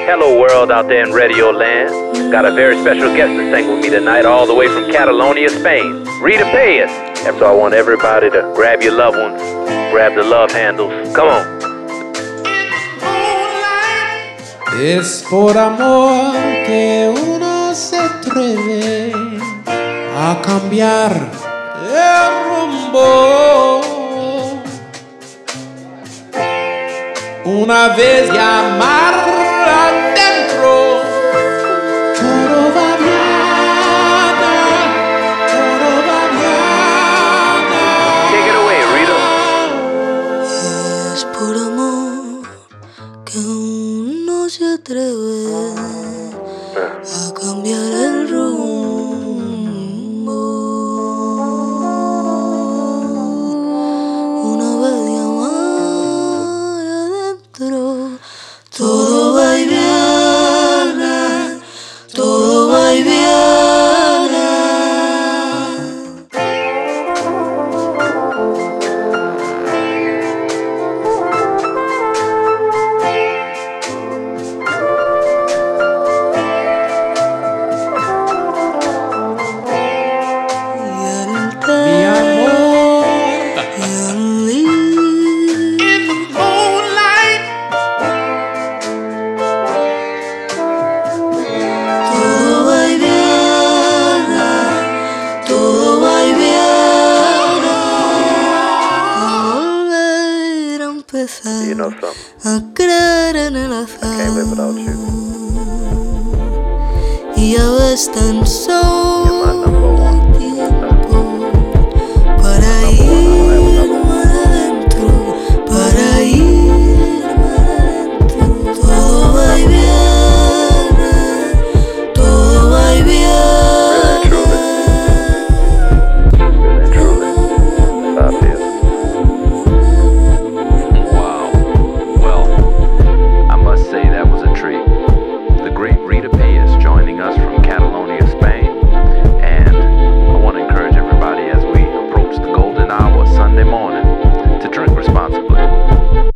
Hello world out there in radio land. Got a very special guest to sing with me tonight, all the way from Catalonia, Spain. Rita Payas. And so I want everybody to grab your loved ones, grab the love handles. Come on. Es por amor que uno se atreve a cambiar el rumbo. Una vez ya mar adentro, todo va bien, todo va bien. Take it away, Rita. Es por amor que uno se atreve a cambiar el rumbo. Una vez ya mar adentro, todo va y viene, todo va y viene. Mi amor, Y in the moonlight, todo va y viene, todo va y viene. A volver a empezar, You know something? a creer en el Can't live azar. without you. Y ya ves tan You're my solo number one.